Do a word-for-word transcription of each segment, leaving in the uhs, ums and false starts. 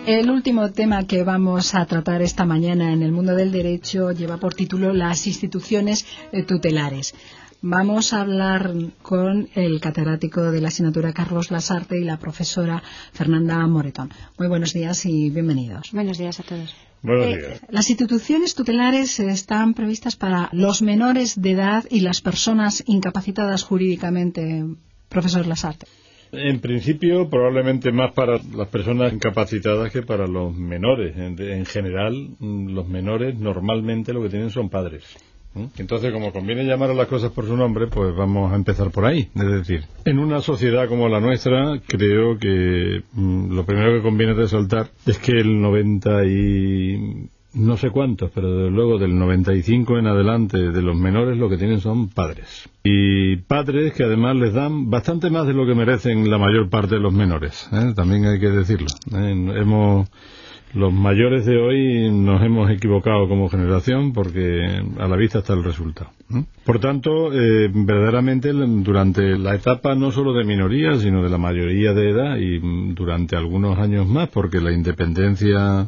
El último tema que vamos a tratar esta mañana en el mundo del derecho lleva por título las instituciones tutelares. Vamos a hablar con el catedrático de la asignatura Carlos Lasarte y la profesora Fernanda Moretón. Muy buenos días y bienvenidos. Buenos días a todos. Buenos días. Eh, las instituciones tutelares están previstas para los menores de edad y las personas incapacitadas jurídicamente, profesor Lasarte. En principio, probablemente más para las personas incapacitadas que para los menores. En, en general, los menores normalmente lo que tienen son padres. Entonces, como conviene llamar a las cosas por su nombre, pues vamos a empezar por ahí. Es decir, en una sociedad como la nuestra, creo que mmm, lo primero que conviene resaltar es que el noventa y no sé cuántos, pero desde luego del noventa y cinco en adelante de los menores lo que tienen son padres. Y padres que además les dan bastante más de lo que merecen la mayor parte de los menores, ¿eh? También hay que decirlo. ¿eh? Hemos... Los mayores de hoy nos hemos equivocado como generación porque a la vista está el resultado. ¿eh? Por tanto, eh, verdaderamente durante la etapa no solo de minoría, sino de la mayoría de edad y durante algunos años más, porque la independencia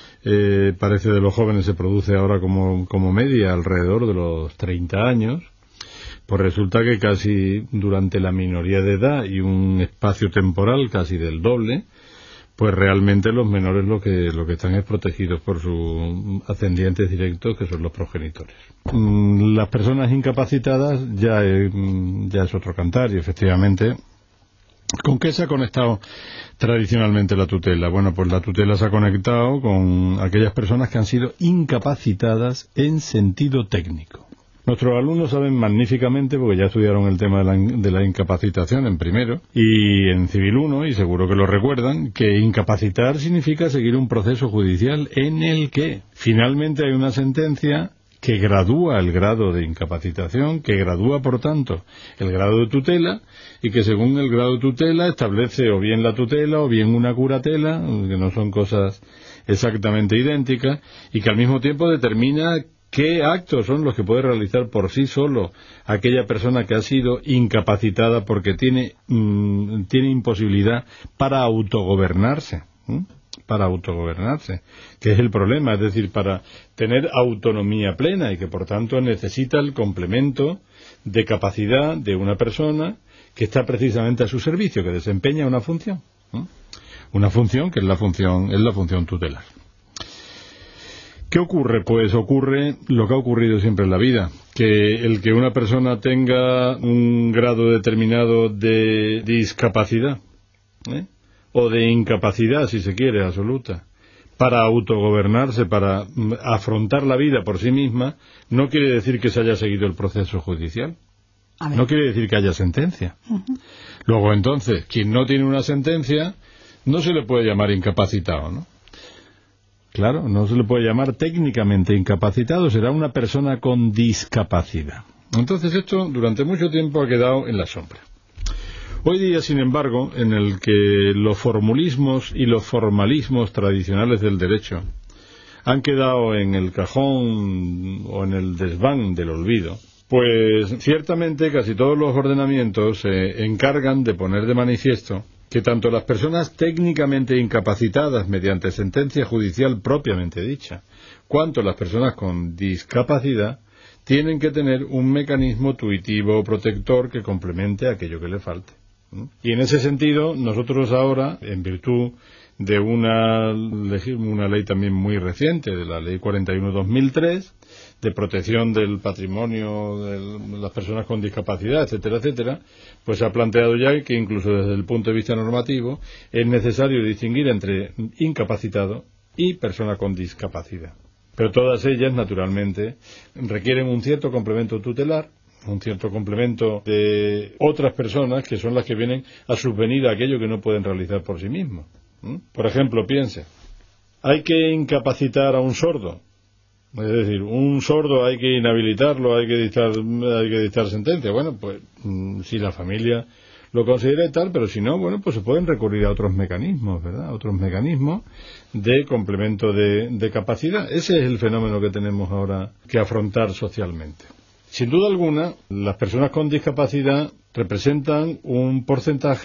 eh, parece de los jóvenes se produce ahora como, como media alrededor de los treinta años, pues resulta que casi durante la minoría de edad y un espacio temporal casi del doble, pues realmente los menores lo que lo que están es protegidos por sus ascendientes directos, que son los progenitores. Las personas incapacitadas ya es, ya es otro cantar, y efectivamente, ¿con qué se ha conectado tradicionalmente la tutela? Bueno, pues la tutela se ha conectado con aquellas personas que han sido incapacitadas en sentido técnico. Nuestros alumnos saben magníficamente, porque ya estudiaron el tema de la, de la incapacitación en primero y en Civil uno, y seguro que lo recuerdan, que incapacitar significa seguir un proceso judicial en el que finalmente hay una sentencia que gradúa el grado de incapacitación, que gradúa, por tanto, el grado de tutela, y que según el grado de tutela establece o bien la tutela o bien una curatela, que no son cosas exactamente idénticas, y que al mismo tiempo determina ¿qué actos son los que puede realizar por sí solo aquella persona que ha sido incapacitada porque tiene, mmm, tiene imposibilidad para autogobernarse? ¿eh? Para autogobernarse, que es el problema, es decir, para tener autonomía plena y que por tanto necesita el complemento de capacidad de una persona que está precisamente a su servicio, que desempeña una función, ¿eh? Una función que es la función, es la función tutelar. ¿Qué ocurre? Pues ocurre lo que ha ocurrido siempre en la vida, que el que una persona tenga un grado determinado de discapacidad, ¿eh? o de incapacidad, si se quiere, absoluta, para autogobernarse, para afrontar la vida por sí misma, no quiere decir que se haya seguido el proceso judicial. No quiere decir que haya sentencia. Uh-huh. Luego, entonces, quien no tiene una sentencia, no se le puede llamar incapacitado, ¿no? Claro, no se le puede llamar técnicamente incapacitado, será una persona con discapacidad. Entonces esto durante mucho tiempo ha quedado en la sombra. Hoy día, sin embargo, en el que los formulismos y los formalismos tradicionales del derecho han quedado en el cajón o en el desván del olvido, pues ciertamente casi todos los ordenamientos se encargan de poner de manifiesto que tanto las personas técnicamente incapacitadas mediante sentencia judicial propiamente dicha, cuanto las personas con discapacidad, tienen que tener un mecanismo tuitivo o protector que complemente aquello que le falte. Y en ese sentido, nosotros ahora, en virtud de una, una ley también muy reciente, de la Ley cuarenta y uno barra dos mil tres, de protección del patrimonio de las personas con discapacidad, etcétera, etcétera, pues se ha planteado ya que incluso desde el punto de vista normativo es necesario distinguir entre incapacitado y persona con discapacidad. Pero todas ellas, naturalmente, requieren un cierto complemento tutelar, un cierto complemento de otras personas que son las que vienen a subvenir a aquello que no pueden realizar por sí mismos. ¿Mm? Por ejemplo, piense, hay que incapacitar a un sordo. Es decir, un sordo hay que inhabilitarlo, hay que dictar, hay que dictar sentencia. Bueno, pues si la familia lo considera y tal, pero si no, bueno, pues se pueden recurrir a otros mecanismos, ¿verdad? Otros mecanismos de complemento de, de capacidad. Ese es el fenómeno que tenemos ahora que afrontar socialmente. Sin duda alguna, las personas con discapacidad representan un porcentaje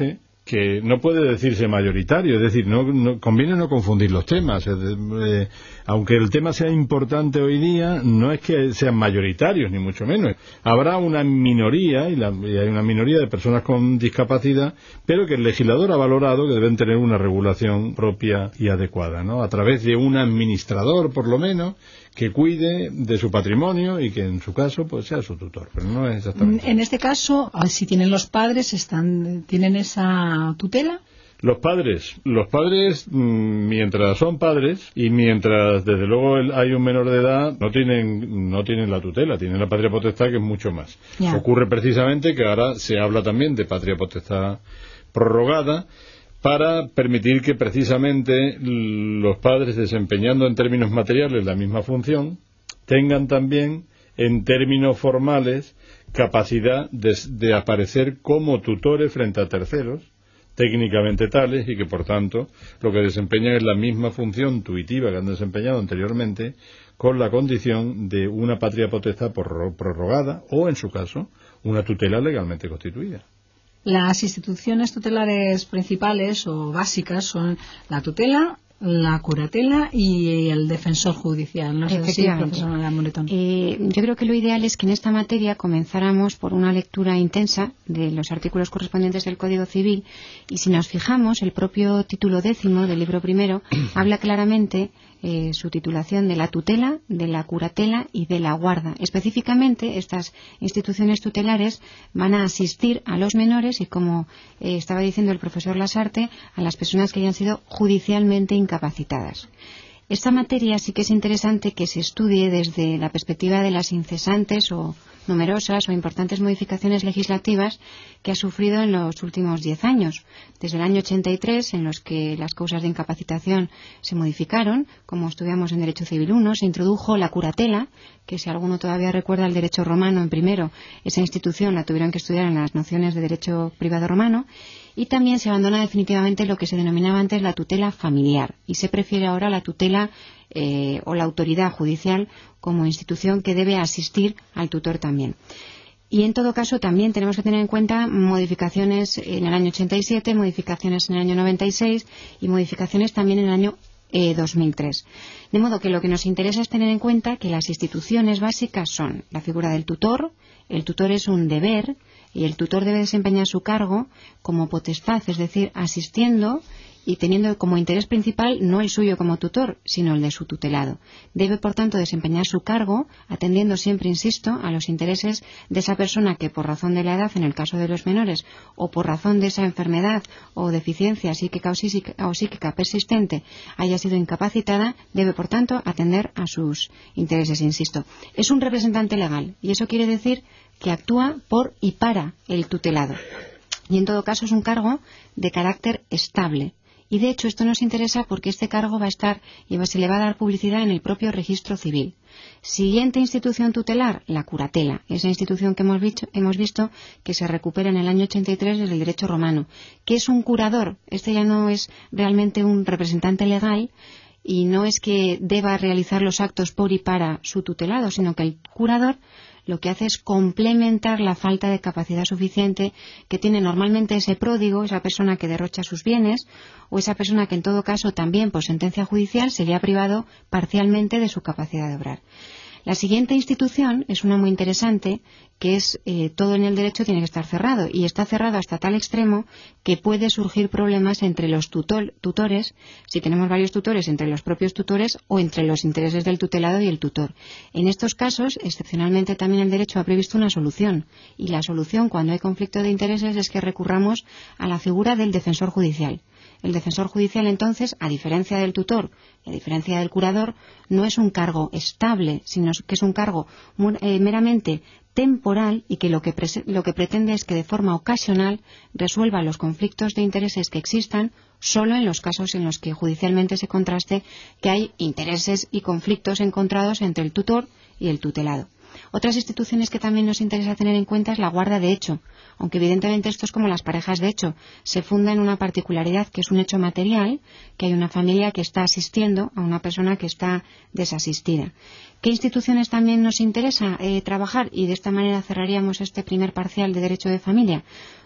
que no puede decirse mayoritario, es decir, no, no conviene no confundir los temas. Eh, aunque el tema sea importante hoy día, no es que sean mayoritarios, ni mucho menos. Habrá una minoría, y, la, y hay una minoría de personas con discapacidad, pero que el legislador ha valorado que deben tener una regulación propia y adecuada, ¿no? A través de un administrador, por lo menos, que cuide de su patrimonio y que en su caso pues sea su tutor, pero no es exactamente. En este caso, si tienen los padres, están tienen esa tutela. Los padres, los padres mientras son padres y mientras desde luego hay un menor de edad no tienen no tienen la tutela, tienen la patria potestad, que es mucho más. Ya. Ocurre precisamente que ahora se habla también de patria potestad prorrogada, para permitir que precisamente los padres, desempeñando en términos materiales la misma función, tengan también en términos formales capacidad de, de aparecer como tutores frente a terceros, técnicamente tales, y que por tanto lo que desempeñan es la misma función tuitiva que han desempeñado anteriormente, con la condición de una patria potestad prorrogada o, en su caso, una tutela legalmente constituida. Las instituciones tutelares principales o básicas son la tutela, la curatela y el defensor judicial. No sé si, profesora Moretón. Eh, yo creo que lo ideal es que en esta materia comenzáramos por una lectura intensa de los artículos correspondientes del Código Civil, y si nos fijamos, el propio título décimo del libro primero habla claramente eh, su titulación de la tutela, de la curatela y de la guarda. Específicamente, estas instituciones tutelares van a asistir a los menores y, como eh, estaba diciendo el profesor Lasarte, a las personas que hayan sido judicialmente incapacitadas. Esta materia sí que es interesante que se estudie desde la perspectiva de las incesantes o numerosas o importantes modificaciones legislativas que ha sufrido en los últimos diez años. Desde el año ochenta y tres, en los que las causas de incapacitación se modificaron, como estudiamos en Derecho Civil uno, se introdujo la curatela, que si alguno todavía recuerda el derecho romano en primero, esa institución la tuvieron que estudiar en las nociones de derecho privado romano, y también se abandona definitivamente lo que se denominaba antes la tutela familiar, y se prefiere ahora la tutela eh, o la autoridad judicial como institución que debe asistir al tutor también. Y en todo caso también tenemos que tener en cuenta modificaciones en el año ochenta y siete, modificaciones en el año noventa y seis y modificaciones también en el año eh, dos mil tres. De modo que lo que nos interesa es tener en cuenta que las instituciones básicas son la figura del tutor. El tutor es un deber y el tutor debe desempeñar su cargo como potestad, es decir, asistiendo y teniendo como interés principal no el suyo como tutor, sino el de su tutelado. Debe, por tanto, desempeñar su cargo atendiendo siempre, insisto, a los intereses de esa persona que, por razón de la edad, en el caso de los menores, o por razón de esa enfermedad o deficiencia psíquica o psíquica persistente, haya sido incapacitada, debe, por tanto, atender a sus intereses, insisto. Es un representante legal, y eso quiere decir que actúa por y para el tutelado. Y, en todo caso, es un cargo de carácter estable. Y, de hecho, esto nos interesa porque este cargo va a estar y se le va a dar publicidad en el propio registro civil. Siguiente institución tutelar, la curatela. Esa institución que hemos visto, hemos visto que se recupera en el año ochenta y tres desde el derecho romano. ¿Qué es un curador? Este ya no es realmente un representante legal y no es que deba realizar los actos por y para su tutelado, sino que el curador lo que hace es complementar la falta de capacidad suficiente que tiene normalmente ese pródigo, esa persona que derrocha sus bienes, o esa persona que en todo caso también por sentencia judicial se le ha privado parcialmente de su capacidad de obrar. La siguiente institución es una muy interesante, que es eh, todo en el derecho tiene que estar cerrado, y está cerrado hasta tal extremo que puede surgir problemas entre los tutor, tutores, si tenemos varios tutores, entre los propios tutores o entre los intereses del tutelado y el tutor. En estos casos, excepcionalmente también el derecho ha previsto una solución, y la solución cuando hay conflicto de intereses es que recurramos a la figura del defensor judicial. El defensor judicial, entonces, a diferencia del tutor y a diferencia del curador, no es un cargo estable, sino que es un cargo eh, meramente temporal y que lo, que lo que pretende es que de forma ocasional resuelva los conflictos de intereses que existan solo en los casos en los que judicialmente se contraste que hay intereses y conflictos encontrados entre el tutor y el tutelado. Otras instituciones que también nos interesa tener en cuenta es la guarda de hecho, aunque evidentemente esto es como las parejas de hecho, se funda en una particularidad que es un hecho material, que hay una familia que está asistiendo a una persona que está desasistida. ¿Qué instituciones también nos interesa eh, trabajar? Y de esta manera cerraríamos este primer parcial de derecho de familia.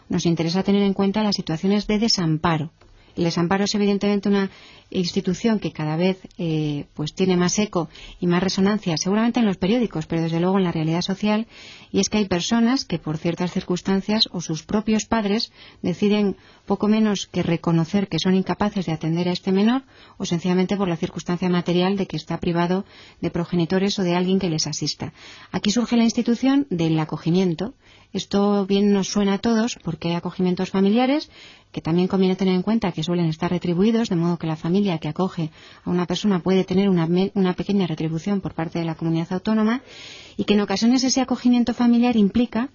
nos interesa tener en cuenta las situaciones de desamparo. El desamparo es evidentemente una institución que cada vez eh, pues tiene más eco y más resonancia, seguramente en los periódicos, pero desde luego en la realidad social, y es que hay personas que por ciertas circunstancias o sus propios padres deciden poco menos que reconocer que son incapaces de atender a este menor, o sencillamente por la circunstancia material de que está privado de progenitores o de alguien que les asista. Aquí surge la institución del acogimiento. Esto bien nos suena a todos porque hay acogimientos familiares que también conviene tener en cuenta que suelen estar retribuidos, de modo que la familia que acoge a una persona puede tener una, una pequeña retribución por parte de la comunidad autónoma, y que en ocasiones ese acogimiento familiar implica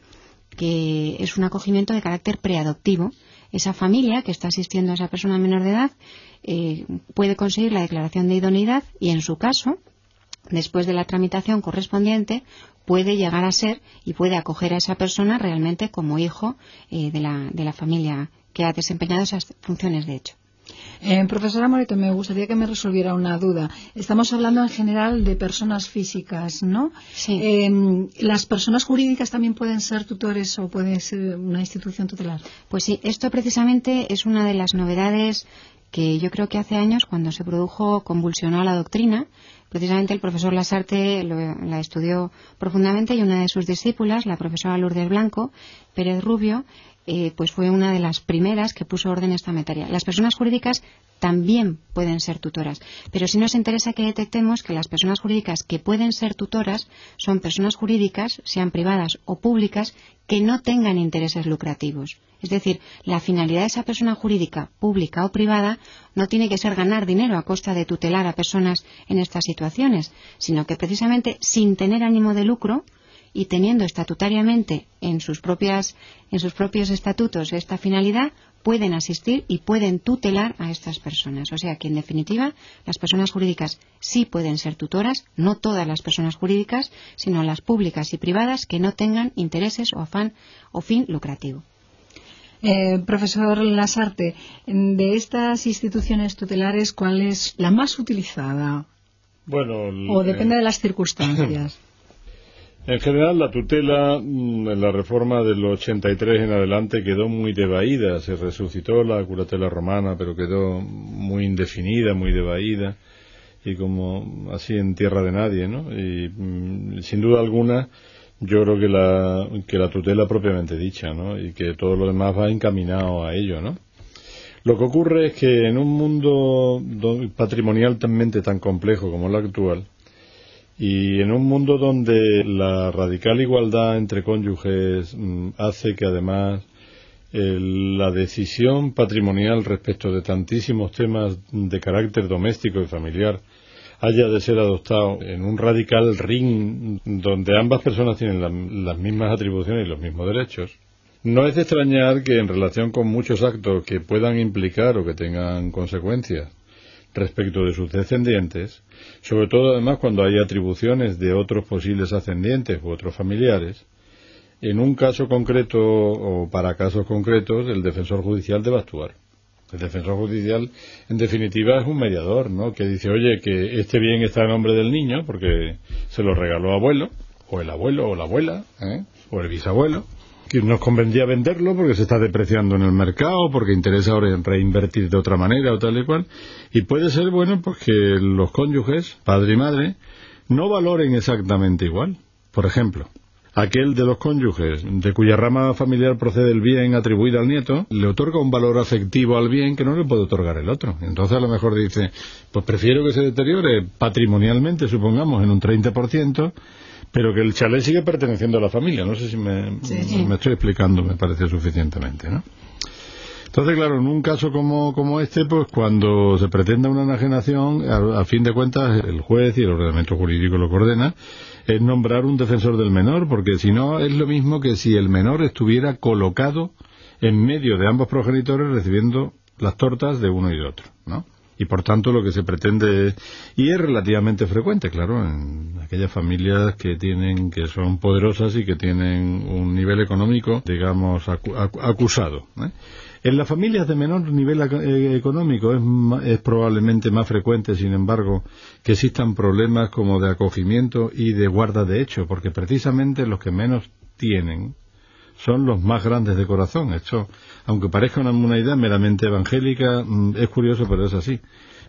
que es un acogimiento de carácter preadoptivo. Esa familia que está asistiendo a esa persona menor de edad eh, puede conseguir la declaración de idoneidad y, en su caso, después de la tramitación correspondiente, puede llegar a ser y puede acoger a esa persona realmente como hijo eh, de, la, de la familia que ha desempeñado esas funciones de hecho. Eh, profesora Moreto, me gustaría que me resolviera una duda. Estamos hablando en general de personas físicas, ¿no? Sí. Eh, ¿Las personas jurídicas también pueden ser tutores o pueden ser una institución tutelar? Pues sí, esto precisamente es una de las novedades que yo creo que hace años, cuando se produjo, convulsionó la doctrina. Precisamente el profesor Lasarte lo, la estudió profundamente, y una de sus discípulas, la profesora Lourdes Blanco Pérez Rubio, eh, pues fue una de las primeras que puso orden en esta materia. Las personas jurídicas también pueden ser tutoras, pero sí nos interesa que detectemos que las personas jurídicas que pueden ser tutoras son personas jurídicas, sean privadas o públicas, que no tengan intereses lucrativos. Es decir, la finalidad de esa persona jurídica, pública o privada, no tiene que ser ganar dinero a costa de tutelar a personas en estas situaciones, sino que precisamente sin tener ánimo de lucro y teniendo estatutariamente en sus propias, en sus propios estatutos esta finalidad, pueden asistir y pueden tutelar a estas personas. O sea que, en definitiva, las personas jurídicas sí pueden ser tutoras, no todas las personas jurídicas, sino las públicas y privadas que no tengan intereses o afán o fin lucrativo. Eh, profesor Lasarte, de estas instituciones tutelares, ¿cuál es la más utilizada? Bueno, o depende eh, de las circunstancias. En general, la tutela, en la reforma del ochenta y tres en adelante, quedó muy devaída. Se resucitó la curatela romana, pero quedó muy indefinida, muy devaída, y como así en tierra de nadie, ¿no? Y sin duda alguna, yo creo que la, que la tutela propiamente dicha, ¿no? Y que todo lo demás va encaminado a ello, ¿no? Lo que ocurre es que en un mundo patrimonialmente tan complejo como el actual, y en un mundo donde la radical igualdad entre cónyuges mmm, hace que además eh, la decisión patrimonial respecto de tantísimos temas de carácter doméstico y familiar haya de ser adoptado en un radical ring donde ambas personas tienen la, las mismas atribuciones y los mismos derechos, no es de extrañar que en relación con muchos actos que puedan implicar o que tengan consecuencias respecto de sus descendientes, sobre todo además cuando hay atribuciones de otros posibles ascendientes u otros familiares, en un caso concreto o para casos concretos el defensor judicial debe actuar. El defensor judicial, en definitiva, es un mediador, ¿no? Que dice, oye, que este bien está a nombre del niño porque se lo regaló abuelo, o el abuelo, o la abuela, ¿eh? o el bisabuelo, que nos convendría venderlo porque se está depreciando en el mercado, porque interesa ahora reinvertir de otra manera o tal y cual. Y puede ser, bueno, pues que los cónyuges, padre y madre, no valoren exactamente igual. Por ejemplo, aquel de los cónyuges de cuya rama familiar procede el bien atribuido al nieto, le otorga un valor afectivo al bien que no le puede otorgar el otro. Entonces a lo mejor dice, pues prefiero que se deteriore patrimonialmente, supongamos, en un treinta por ciento, pero que el chalet sigue perteneciendo a la familia. No sé si me, sí, sí. me estoy explicando, me parece suficientemente, ¿no? Entonces, claro, en un caso como, como este, pues cuando se pretenda una enajenación, a, a fin de cuentas, el juez y el ordenamiento jurídico lo que ordena, es nombrar un defensor del menor, porque si no es lo mismo que si el menor estuviera colocado en medio de ambos progenitores recibiendo las tortas de uno y de otro, ¿no? Y por tanto lo que se pretende es, y es relativamente frecuente, claro, en aquellas familias que tienen, que son poderosas y que tienen un nivel económico, digamos, acu acu acusado, ¿eh? En las familias de menor nivel eh, económico es, es probablemente más frecuente, sin embargo, que existan problemas como de acogimiento y de guarda de hecho, porque precisamente los que menos tienen son los más grandes de corazón. Esto, aunque parezca una, una idea meramente evangélica, es curioso, pero es así.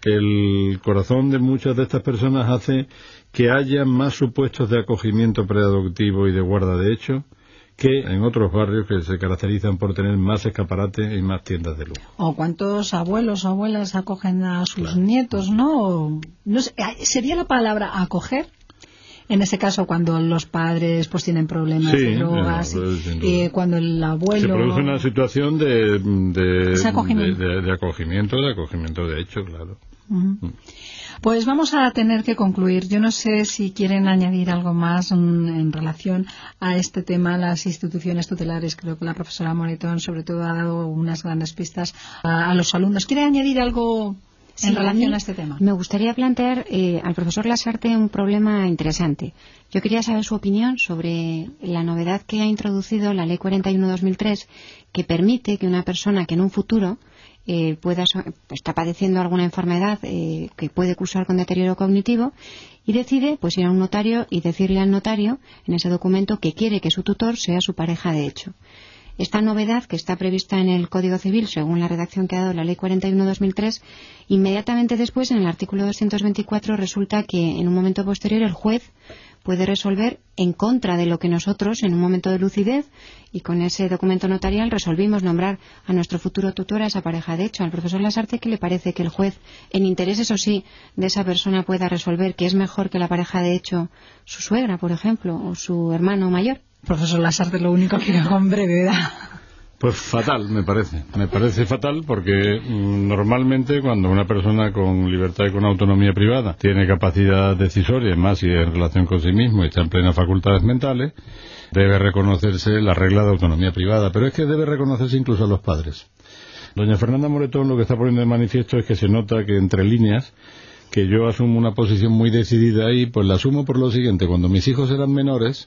El corazón de muchas de estas personas hace que haya más supuestos de acogimiento preadoptivo y de guarda de hecho que en otros barrios que se caracterizan por tener más escaparates y más tiendas de lujo. O cuántos abuelos o abuelas acogen a sus claro. nietos, ¿no? no sé, ¿sería la palabra acoger? En ese caso, cuando los padres pues tienen problemas sí, de drogas, no, y, eh, cuando el abuelo... Se produce una situación de, de, acogimiento. de, de, de acogimiento, de acogimiento de hecho, claro. Uh-huh. Mm. Pues vamos a tener que concluir. Yo no sé si quieren añadir algo más en, en relación a este tema, las instituciones tutelares. Creo que la profesora Moretón, sobre todo, ha dado unas grandes pistas a, a los alumnos. ¿Quiere añadir algo en sí, relación a, a este tema? Me gustaría plantear eh, al profesor Lasarte un problema interesante. Yo quería saber su opinión sobre la novedad que ha introducido la Ley cuarenta y uno barra dos mil tres, que permite que una persona que en un futuro eh, pueda está padeciendo alguna enfermedad eh, que puede cursar con deterioro cognitivo y decide pues ir a un notario y decirle al notario en ese documento que quiere que su tutor sea su pareja de hecho. Esta novedad, que está prevista en el Código Civil, según la redacción que ha dado la Ley cuarenta y uno barra dos mil tres, inmediatamente después, en el artículo doscientos veinticuatro, resulta que en un momento posterior el juez puede resolver en contra de lo que nosotros, en un momento de lucidez, y con ese documento notarial, resolvimos nombrar a nuestro futuro tutor a esa pareja de hecho. Al profesor Lasarte, ¿qué le parece que el juez, en interés, eso sí, de esa persona pueda resolver que es mejor que la pareja de hecho su suegra, por ejemplo, o su hermano mayor? Profesor Lasarte, lo único que era con brevedad. Pues fatal, me parece. Me parece fatal porque mmm, normalmente cuando una persona con libertad y con autonomía privada tiene capacidad decisoria, más si en relación con sí mismo y está en plenas facultades mentales, debe reconocerse la regla de autonomía privada. Pero es que debe reconocerse incluso a los padres. Doña Fernanda Moretón lo que está poniendo de manifiesto es que se nota que entre líneas que yo asumo una posición muy decidida ahí, pues la asumo por lo siguiente. Cuando mis hijos eran menores,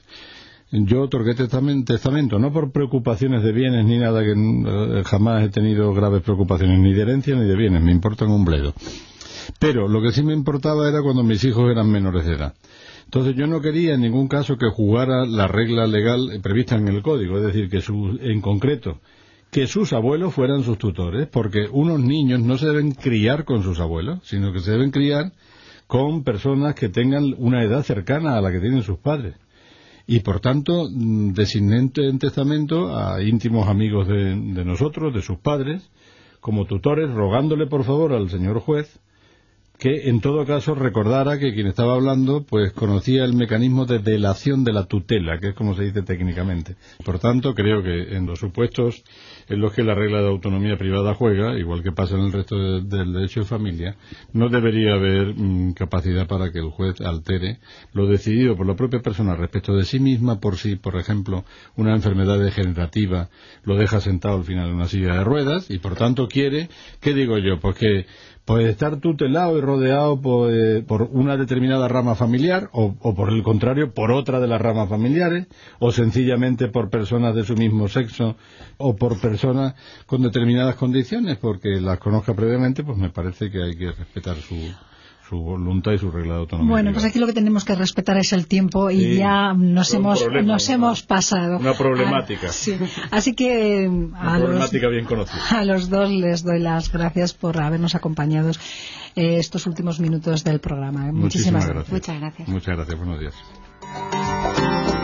yo otorgué testamento, no por preocupaciones de bienes ni nada, que eh, jamás he tenido graves preocupaciones ni de herencia ni de bienes, me importan un bledo. Pero lo que sí me importaba era cuando mis hijos eran menores de edad. Entonces yo no quería en ningún caso que jugara la regla legal prevista en el Código, es decir, que su, en concreto, que sus abuelos fueran sus tutores, porque unos niños no se deben criar con sus abuelos, sino que se deben criar con personas que tengan una edad cercana a la que tienen sus padres. Y por tanto, designé en testamento a íntimos amigos de, de nosotros, de sus padres, como tutores, rogándole por favor al señor juez que en todo caso recordara que quien estaba hablando pues conocía el mecanismo de delación de la tutela, que es como se dice técnicamente. Por tanto, creo que en los supuestos en los que la regla de autonomía privada juega, igual que pasa en el resto de, del derecho de familia, no debería haber mmm, capacidad para que el juez altere lo decidido por la propia persona respecto de sí misma, por si, por ejemplo, una enfermedad degenerativa lo deja sentado al final en una silla de ruedas y por tanto quiere, ¿qué digo yo? Pues que puede estar tutelado y rodeado por, eh, por una determinada rama familiar o, o por el contrario por otra de las ramas familiares o sencillamente por personas de su mismo sexo o por personas con determinadas condiciones porque las conozca previamente, pues me parece que hay que respetar su, su voluntad y su regla de autonomía. Bueno, pues aquí lo que tenemos que respetar es el tiempo y sí, ya nos hemos problema, nos una, hemos pasado. Una problemática. A, sí. Así que una a problemática los, bien conocida. A los dos les doy las gracias por habernos acompañado eh, estos últimos minutos del programa. Muchísimas, Muchísimas gracias. gracias. Muchas gracias. Muchas gracias. Buenos días.